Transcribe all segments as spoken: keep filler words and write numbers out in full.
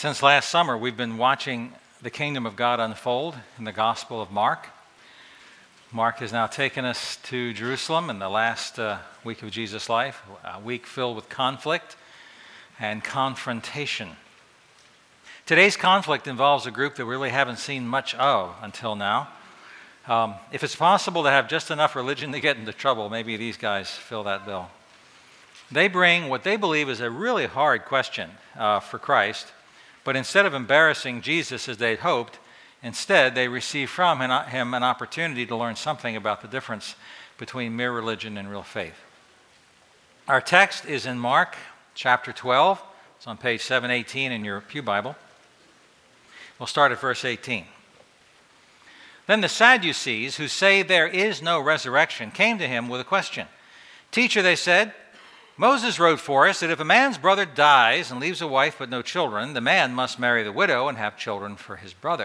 Since last summer, we've been watching the kingdom of God unfold in the Gospel of Mark. Mark has now taken us to Jerusalem in the last uh, week of Jesus' life, a week filled with conflict and confrontation. Today's conflict involves a group that we really haven't seen much of until now. Um, if it's possible to have just enough religion to get into trouble, maybe these guys fill that bill. They bring what they believe is a really hard question uh, for Christ, but instead of embarrassing Jesus as they'd hoped, instead they receive from him an opportunity to learn something about the difference between mere religion and real faith. Our text is in Mark chapter twelve. It's on page seven eighteen in your Pew Bible. We'll start at verse eighteen. Then the Sadducees, who say there is no resurrection, came to him with a question. "Teacher," they said, "Moses wrote for us that if a man's brother dies and leaves a wife but no children, the man must marry the widow and have children for his brother."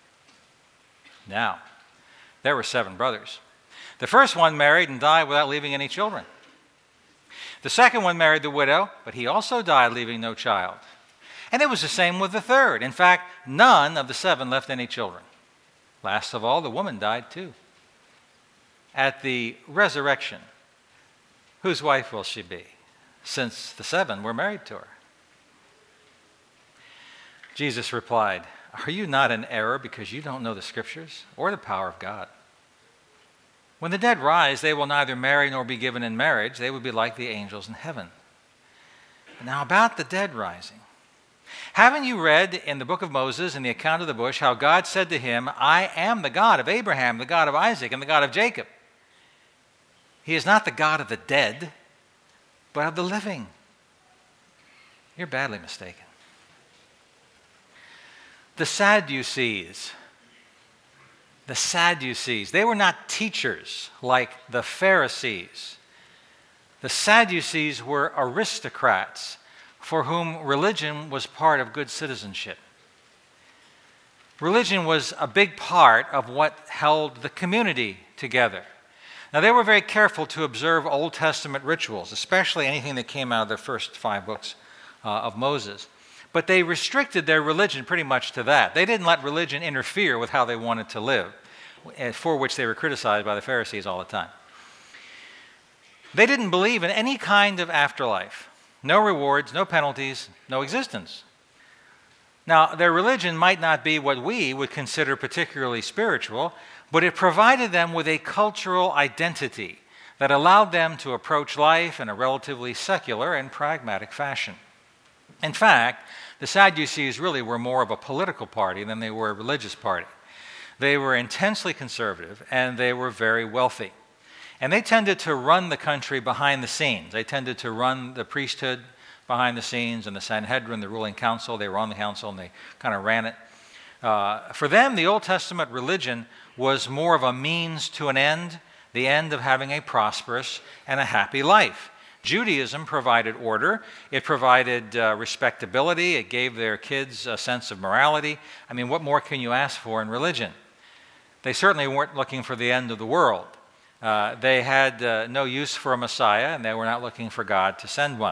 Now, there were seven brothers. The first one married and died without leaving any children. The second one married the widow, but he also died leaving no child. And it was the same with the third. In fact, none of the seven left any children. Last of all, the woman died too. At the resurrection, whose wife will she be, since the seven were married to her? Jesus replied, "Are you not in error because you don't know the Scriptures or the power of God? When the dead rise, they will neither marry nor be given in marriage. They will be like the angels in heaven." Now about the dead rising. Haven't you read in the book of Moses, in the account of the bush, how God said to him, "I am the God of Abraham, the God of Isaac, and the God of Jacob"? He is not the God of the dead, but of the living. You're badly mistaken. The Sadducees, the Sadducees, they were not teachers like the Pharisees. The Sadducees were aristocrats for whom religion was part of good citizenship. Religion was a big part of what held the community together. Now, they were very careful to observe Old Testament rituals, especially anything that came out of the first five books uh, of Moses. But they restricted their religion pretty much to that. They didn't let religion interfere with how they wanted to live, for which they were criticized by the Pharisees all the time. They didn't believe in any kind of afterlife. No rewards, no penalties, no existence. Now, their religion might not be what we would consider particularly spiritual, but it provided them with a cultural identity that allowed them to approach life in a relatively secular and pragmatic fashion. In fact, the Sadducees really were more of a political party than they were a religious party. They were intensely conservative, and they were very wealthy. And they tended to run the country behind the scenes. They tended to run the priesthood behind the scenes, and the Sanhedrin, the ruling council. They were on the council, and they kind of ran it. Uh, for them, the Old Testament religion was more of a means to an end, the end of having a prosperous and a happy life. Judaism provided order. It provided uh, respectability. It gave their kids a sense of morality. I mean, what more can you ask for in religion? They certainly weren't looking for the end of the world. Uh, they had uh, no use for a Messiah, and they were not looking for God to send one.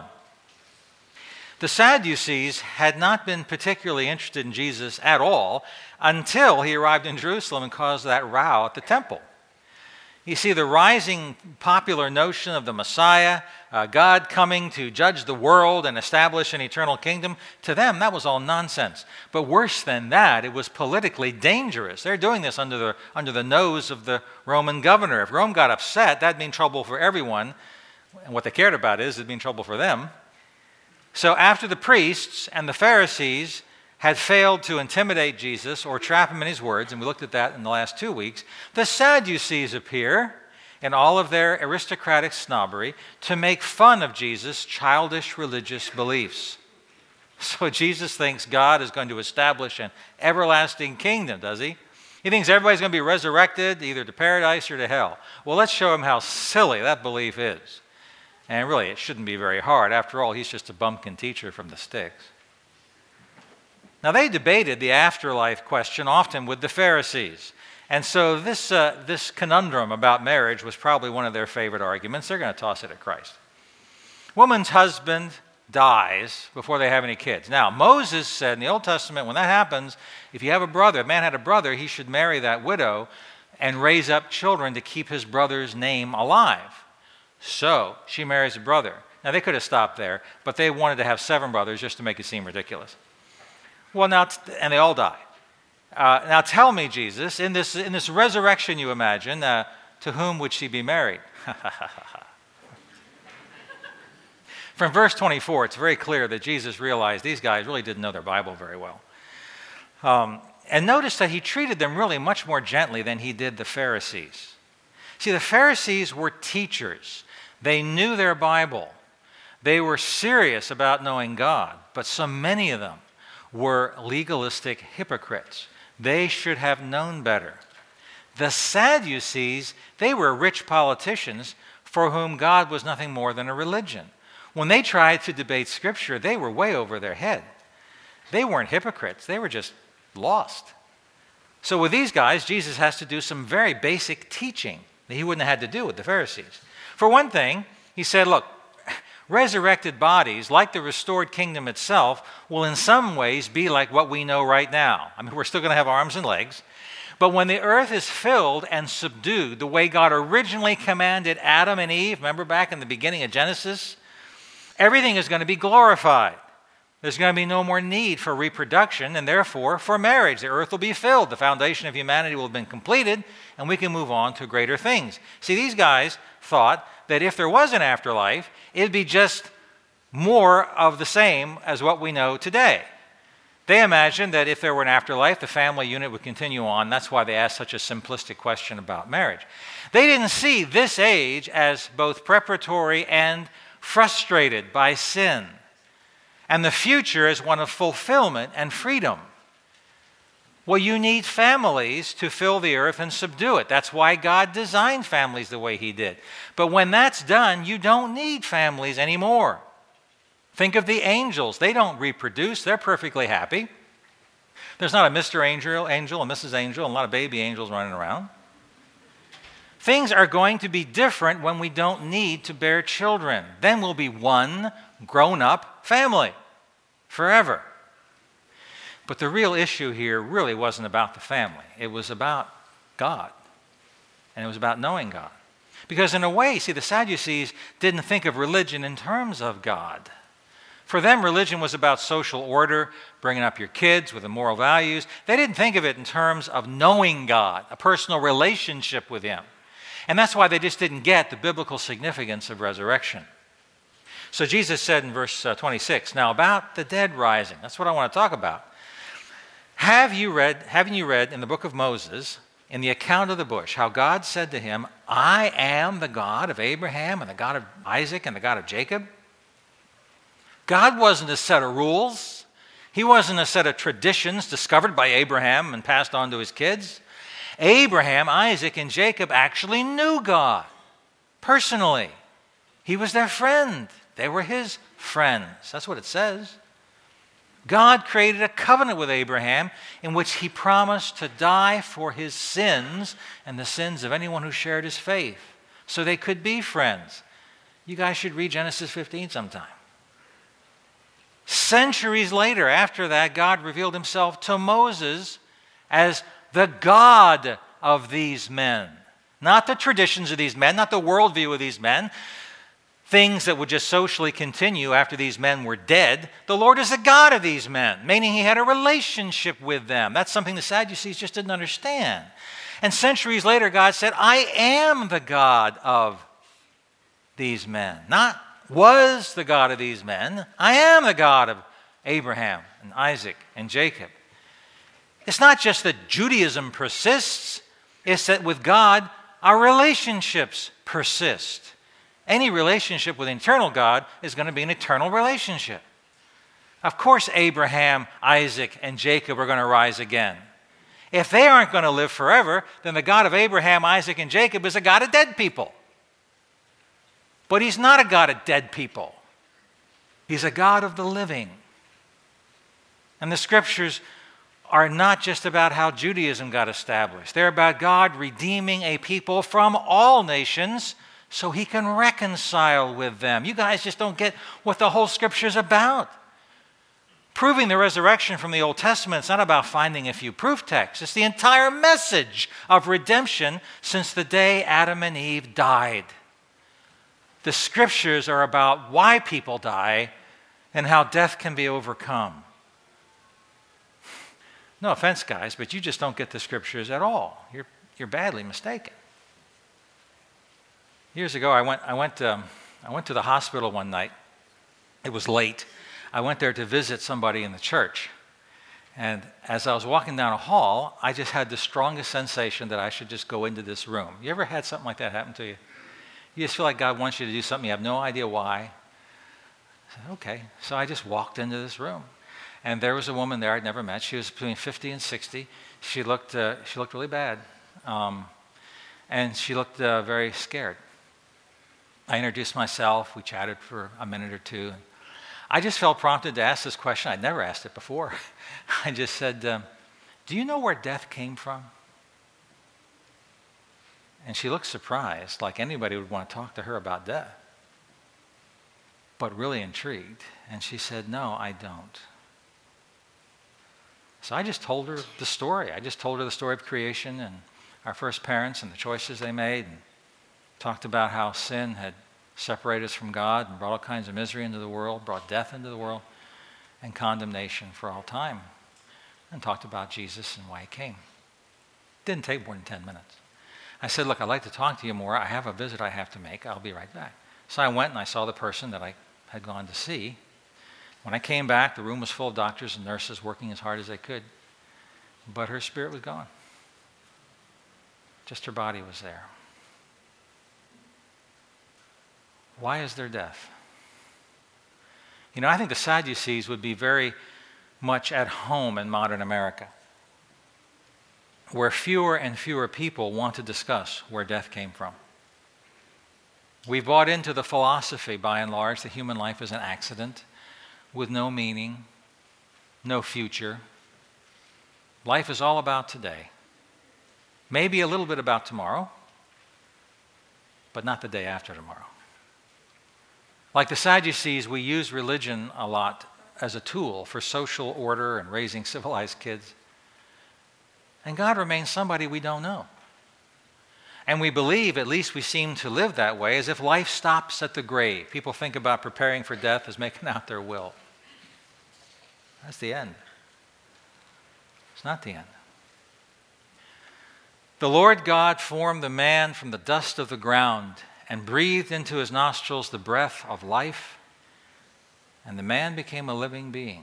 The Sadducees had not been particularly interested in Jesus at all until he arrived in Jerusalem and caused that row at the temple. You see, the rising popular notion of the Messiah, uh, God coming to judge the world and establish an eternal kingdom, to them that was all nonsense. But worse than that, it was politically dangerous. They're doing this under the, under the nose of the Roman governor. If Rome got upset, that'd mean trouble for everyone. And what they cared about is it'd mean trouble for them. So after the priests and the Pharisees had failed to intimidate Jesus or trap him in his words, and we looked at that in the last two weeks, the Sadducees appear in all of their aristocratic snobbery to make fun of Jesus' childish religious beliefs. So Jesus thinks God is going to establish an everlasting kingdom, does he? He thinks everybody's going to be resurrected either to paradise or to hell. Well, let's show him how silly that belief is. And really, it shouldn't be very hard. After all, he's just a bumpkin teacher from the sticks. Now, they debated the afterlife question often with the Pharisees. And so this, uh, this conundrum about marriage was probably one of their favorite arguments. They're going to toss it at Christ. Woman's husband dies before they have any kids. Now, Moses said in the Old Testament, when that happens, if you have a brother, if a man had a brother, he should marry that widow and raise up children to keep his brother's name alive. So she marries a brother. Now, they could have stopped there, but they wanted to have seven brothers just to make it seem ridiculous. Well, now, and they all die. Uh, now, tell me, Jesus, in this, in this resurrection you imagine, uh, to whom would she be married? From verse twenty-four, it's very clear that Jesus realized these guys really didn't know their Bible very well. Um, and notice that he treated them really much more gently than he did the Pharisees. See, the Pharisees were teachers. They knew their Bible. They were serious about knowing God, but so many of them were legalistic hypocrites. They should have known better. The Sadducees, they were rich politicians for whom God was nothing more than a religion. When they tried to debate Scripture, they were way over their head. They weren't hypocrites. They were just lost. So with these guys, Jesus has to do some very basic teaching that he wouldn't have had to do with the Pharisees. For one thing, he said, look, resurrected bodies, like the restored kingdom itself, will in some ways be like what we know right now. I mean, we're still going to have arms and legs. But when the earth is filled and subdued, the way God originally commanded Adam and Eve, remember back in the beginning of Genesis, everything is going to be glorified. There's going to be no more need for reproduction and therefore for marriage. The earth will be filled. The foundation of humanity will have been completed and we can move on to greater things. See, these guys thought that if there was an afterlife, it'd be just more of the same as what we know today. They imagined that if there were an afterlife, the family unit would continue on. That's why they asked such a simplistic question about marriage. They didn't see this age as both preparatory and frustrated by sin, and the future as one of fulfillment and freedom. Well, you need families to fill the earth and subdue it. That's why God designed families the way he did. But when that's done, you don't need families anymore. Think of the angels. They don't reproduce. They're perfectly happy. There's not a Mister Angel, Angel, a Missus Angel, and a lot of baby angels running around. Things are going to be different when we don't need to bear children. Then we'll be one grown-up family forever. But the real issue here really wasn't about the family. It was about God. And it was about knowing God. Because in a way, see, the Sadducees didn't think of religion in terms of God. For them, religion was about social order, bringing up your kids with the moral values. They didn't think of it in terms of knowing God, a personal relationship with him. And that's why they just didn't get the biblical significance of resurrection. So Jesus said in verse uh, twenty-six, now about the dead rising, that's what I want to talk about. Have you read, haven't you read in the book of Moses, in the account of the bush, how God said to him, I am the God of Abraham and the God of Isaac and the God of Jacob? God wasn't a set of rules. He wasn't a set of traditions discovered by Abraham and passed on to his kids. Abraham, Isaac, and Jacob actually knew God personally. He was their friend. They were his friends. That's what it says. God created a covenant with Abraham in which he promised to die for his sins and the sins of anyone who shared his faith, so they could be friends. You guys should read Genesis fifteen sometime. Centuries later, after that, God revealed himself to Moses as the God of these men. Not the traditions of these men, not the worldview of these men, things that would just socially continue after these men were dead. The Lord is the God of these men, meaning he had a relationship with them. That's something the Sadducees just didn't understand. And centuries later, God said, I am the God of these men. Not was the God of these men. I am the God of Abraham and Isaac and Jacob. It's not just that Judaism persists, it's that with God, our relationships persist. Any relationship with an eternal God is going to be an eternal relationship. Of course, Abraham, Isaac, and Jacob are going to rise again. If they aren't going to live forever, then the God of Abraham, Isaac, and Jacob is a God of dead people. But he's not a God of dead people. He's a God of the living. And the scriptures are not just about how Judaism got established. They're about God redeeming a people from all nations so he can reconcile with them. You guys just don't get what the whole Scripture is about. Proving the resurrection from the Old Testament is not about finding a few proof texts. It's the entire message of redemption since the day Adam and Eve died. The Scriptures are about why people die and how death can be overcome. No offense, guys, but you just don't get the Scriptures at all. You're, you're badly mistaken. Years ago, I went, I, went, um, I went to the hospital one night. It was late. I went there to visit somebody in the church. And as I was walking down a hall, I just had the strongest sensation that I should just go into this room. You ever had something like that happen to you? You just feel like God wants you to do something. You have no idea why. I said, okay. So I just walked into this room. And there was a woman there I'd never met. She was between fifty and sixty. She looked, uh, she looked really bad. Um, and she looked uh, very scared. I introduced myself. We chatted for a minute or two. I just felt prompted to ask this question. I'd never asked it before. I just said, um, do you know where death came from? And she looked surprised, like anybody would want to talk to her about death, but really intrigued. And she said, no, I don't. So I just told her the story. I just told her the story of creation and our first parents and the choices they made, and talked about how sin had separated us from God and brought all kinds of misery into the world, brought death into the world, and condemnation for all time. And talked about Jesus and why he came. Didn't take more than ten minutes. I said, look, I'd like to talk to you more. I have a visit I have to make. I'll be right back. So I went and I saw the person that I had gone to see. When I came back, the room was full of doctors and nurses working as hard as they could. But her spirit was gone. Just her body was there. Why is there death? You know, I think the Sadducees would be very much at home in modern America, where fewer and fewer people want to discuss where death came from. We bought into the philosophy, by and large, that human life is an accident with no meaning, no future. Life is all about today. Maybe a little bit about tomorrow, but not the day after tomorrow. Like the Sadducees, we use religion a lot as a tool for social order and raising civilized kids. And God remains somebody we don't know. And we believe, at least we seem to live that way, as if life stops at the grave. People think about preparing for death as making out their will. That's the end. It's not the end. The Lord God formed the man from the dust of the ground and breathed into his nostrils the breath of life, and the man became a living being.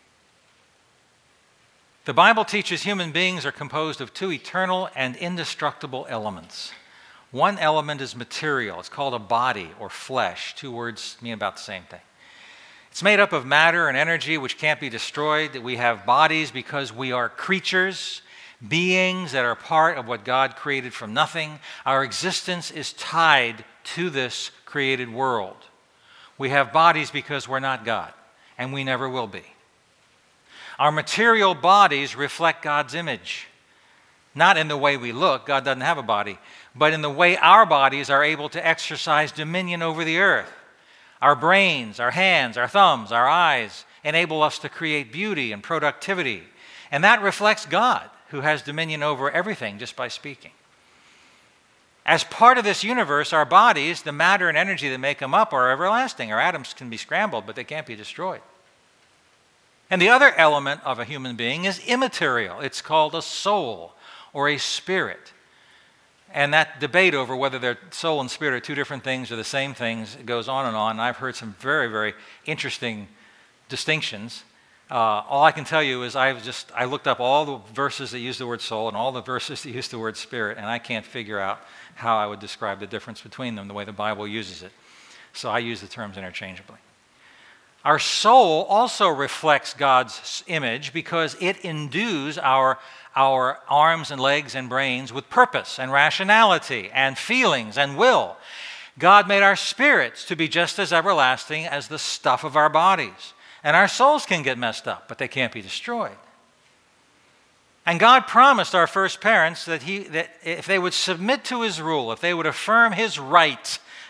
The Bible teaches human beings are composed of two eternal and indestructible elements. One element is material. It's called a body or flesh. Two words mean about the same thing. It's made up of matter and energy which can't be destroyed. We have bodies because we are creatures, beings that are part of what God created from nothing. Our existence is tied to this created world. We have bodies because we're not God, and we never will be. Our material bodies reflect God's image, not in the way we look. God doesn't have a body, but in the way our bodies are able to exercise dominion over the earth. Our brains, our hands, our thumbs, our eyes enable us to create beauty and productivity, and that reflects God, who has dominion over everything just by speaking. As part of this universe, our bodies, the matter and energy that make them up, are everlasting. Our atoms can be scrambled, but they can't be destroyed. And the other element of a human being is immaterial. It's called a soul or a spirit. And that debate over whether their soul and spirit are two different things or the same things goes on and on. And I've heard some very, very interesting distinctions. Uh, all I can tell you is I've just I looked up all the verses that use the word soul and all the verses that use the word spirit, and I can't figure out how I would describe the difference between them the way the Bible uses it. So I use the terms interchangeably. Our soul also reflects God's image because it endues our, our arms and legs and brains with purpose and rationality and feelings and will. God made our spirits to be just as everlasting as the stuff of our bodies. And our souls can get messed up, but they can't be destroyed. And God promised our first parents that, he, that if they would submit to his rule, if they would affirm his right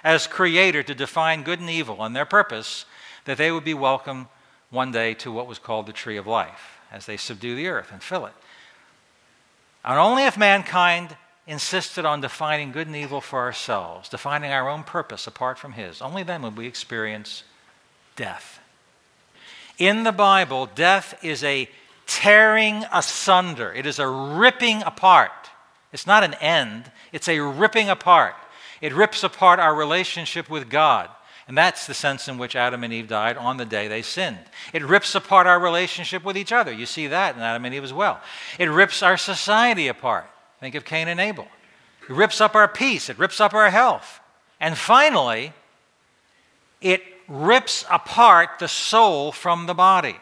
as creator to define good and evil and their purpose, that they would be welcome one day to what was called the tree of life as they subdue the earth and fill it. And only if mankind insisted on defining good and evil for ourselves, defining our own purpose apart from his, only then would we experience death. In the Bible, death is a tearing asunder. It is a ripping apart. It's not an end. It's a ripping apart. It rips apart our relationship with God. And that's the sense in which Adam and Eve died on the day they sinned. It rips apart our relationship with each other. You see that in Adam and Eve as well. It rips our society apart. Think of Cain and Abel. It rips up our peace. It rips up our health. And finally, it rips apart the soul from the body.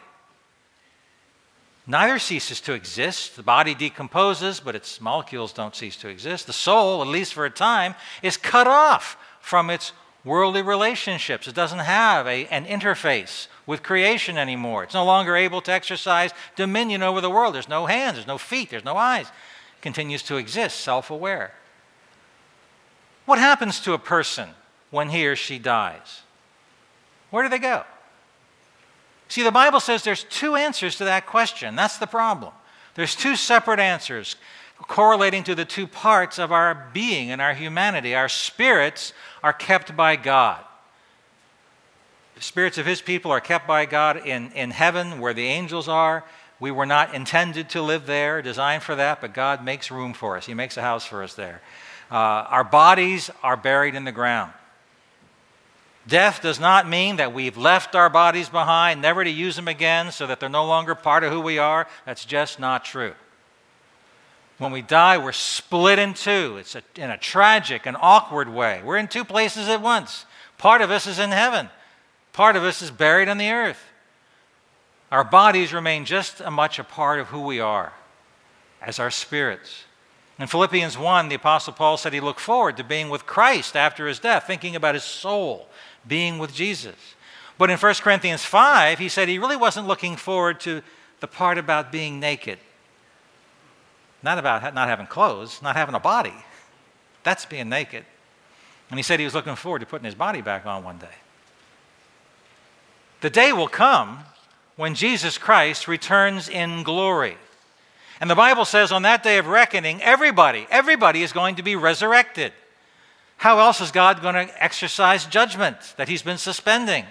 Neither ceases to exist. The body decomposes, but its molecules don't cease to exist. The soul, at least for a time, is cut off from its worldly relationships. It doesn't have a, an interface with creation anymore. It's no longer able to exercise dominion over the world. There's no hands, there's no feet, there's no eyes. It continues to exist, self-aware. What happens to a person when he or she dies? Where do they go? See, the Bible says there's two answers to that question. That's the problem. There's two separate answers correlating to the two parts of our being and our humanity. Our spirits are kept by God. The spirits of his people are kept by God in, in heaven where the angels are. We were not intended to live there, designed for that, but God makes room for us. He makes a house for us there. Uh, our bodies are buried in the ground. Death does not mean that we've left our bodies behind, never to use them again, so that they're no longer part of who we are. That's just not true. When we die, we're split in two. It's a, in a tragic and awkward way. We're in two places at once. Part of us is in heaven. Part of us is buried on the earth. Our bodies remain just as much a part of who we are as our spirits. In Philippians one, the Apostle Paul said he looked forward to being with Christ after his death, thinking about his soul being with Jesus. But in First Corinthians five, he said he really wasn't looking forward to the part about being naked. Not about not having clothes, not having a body. That's being naked. And he said he was looking forward to putting his body back on one day. The day will come when Jesus Christ returns in glory. And the Bible says on that day of reckoning, everybody, everybody is going to be resurrected. How else is God going to exercise judgment that he's been suspending?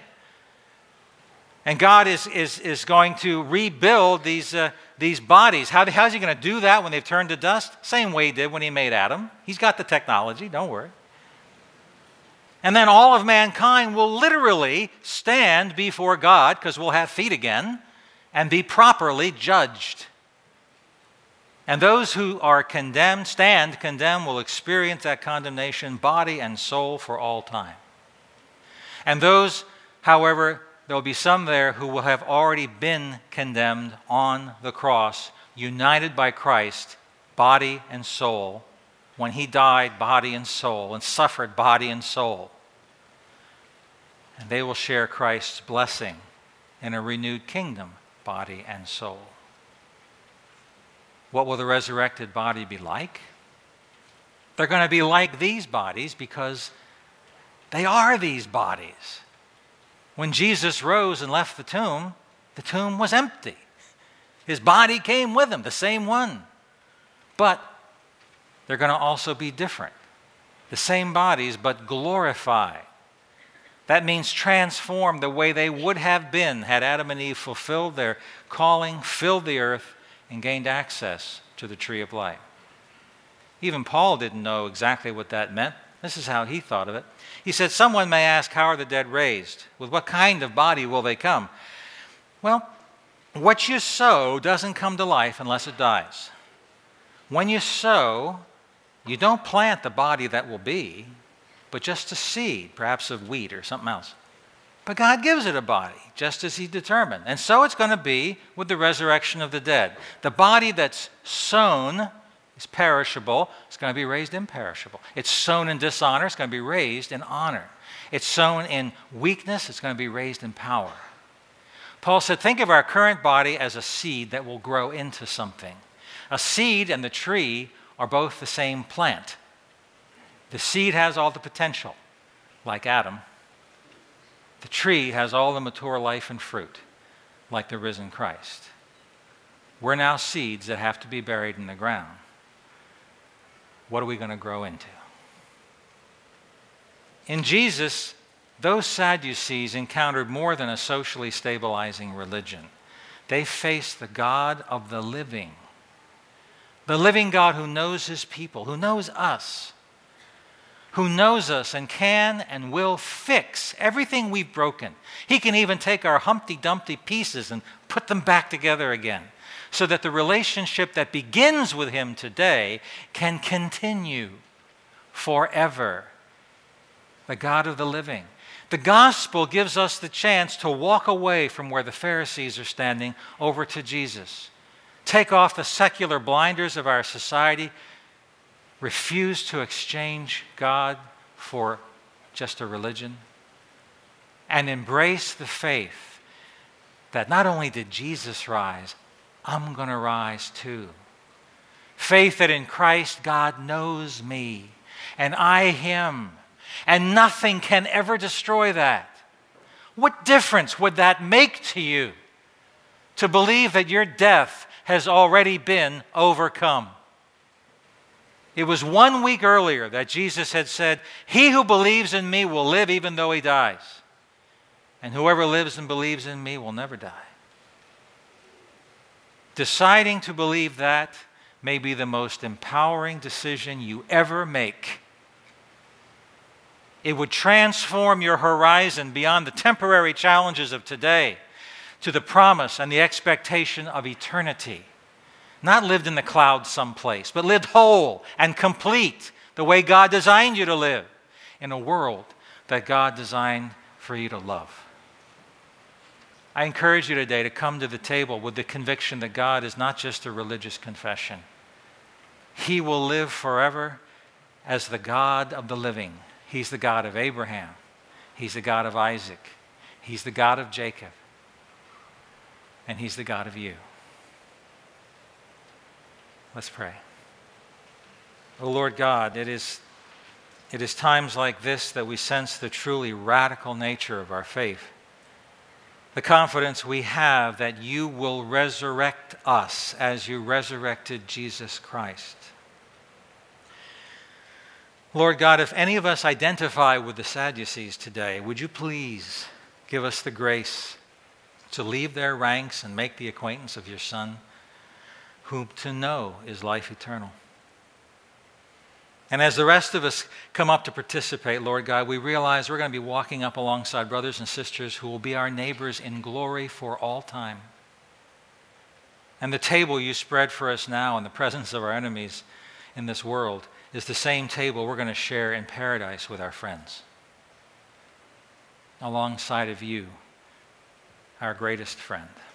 And God is, is, is going to rebuild these, uh, these bodies. How, how is he going to do that when they've turned to dust? Same way he did when he made Adam. He's got the technology, don't worry. And then all of mankind will literally stand before God, because we'll have feet again, and be properly judged. And those who are condemned, stand condemned, will experience that condemnation, body and soul, for all time. And those, however, there will be some there who will have already been condemned on the cross, united by Christ, body and soul, when he died, body and soul, and suffered body and soul. And they will share Christ's blessing in a renewed kingdom, body and soul. What will the resurrected body be like? They're going to be like these bodies because they are these bodies. When Jesus rose and left the tomb, the tomb was empty. His body came with him, the same one. But they're going to also be different. The same bodies, but glorified. That means transformed the way they would have been had Adam and Eve fulfilled their calling, filled the earth, and gained access to the tree of life. Even Paul didn't know exactly what that meant. This is how he thought of it. He said, someone may ask, how are the dead raised? With what kind of body will they come? Well, what you sow doesn't come to life unless it dies. When you sow, you don't plant the body that will be, but just a seed, perhaps of wheat or something else. But God gives it a body, just as he determined. And so it's going to be with the resurrection of the dead. The body that's sown is perishable. It's going to be raised imperishable. It's sown in dishonor. It's going to be raised in honor. It's sown in weakness. It's going to be raised in power. Paul said, think of our current body as a seed that will grow into something. A seed and the tree are both the same plant. The seed has all the potential. like Adam. The tree has all the mature life and fruit, like the risen Christ. We're now seeds that have to be buried in the ground. What are we going to grow into? In Jesus, those Sadducees encountered more than a socially stabilizing religion. They faced the God of the living. The living God who knows his people, who knows us, who knows us and can and will fix everything we've broken. He can even take our Humpty Dumpty pieces and put them back together again, so that the relationship that begins with him today can continue forever. The God of the living. The gospel gives us the chance to walk away from where the Pharisees are standing over to Jesus. Take off the secular blinders of our society. Refuse to exchange God for just a religion. And embrace the faith that not only did Jesus rise, I'm going to rise too. Faith that in Christ God knows me and I him. And nothing can ever destroy that. What difference would that make to you to believe that your death has already been overcome? It was one week earlier that Jesus had said, "He who believes in me will live even though he dies. And whoever lives and believes in me will never die." Deciding to believe that may be the most empowering decision you ever make. It would transform your horizon beyond the temporary challenges of today to the promise and the expectation of eternity. Not lived in the clouds someplace, but lived whole and complete the way God designed you to live in a world that God designed for you to love. I encourage you today to come to the table with the conviction that God is not just a religious confession. He will live forever as the God of the living. He's the God of Abraham. He's the God of Isaac. He's the God of Jacob. And he's the God of you. Let's pray. Oh Lord God, it is, it is times like this that we sense the truly radical nature of our faith. The confidence we have that you will resurrect us as you resurrected Jesus Christ. Lord God, if any of us identify with the Sadducees today, would you please give us the grace to leave their ranks and make the acquaintance of your Son, whom to know is life eternal. And as the rest of us come up to participate, Lord God, we realize we're going to be walking up alongside brothers and sisters who will be our neighbors in glory for all time. And the table you spread for us now in the presence of our enemies in this world is the same table we're going to share in paradise with our friends, alongside of you, our greatest friend.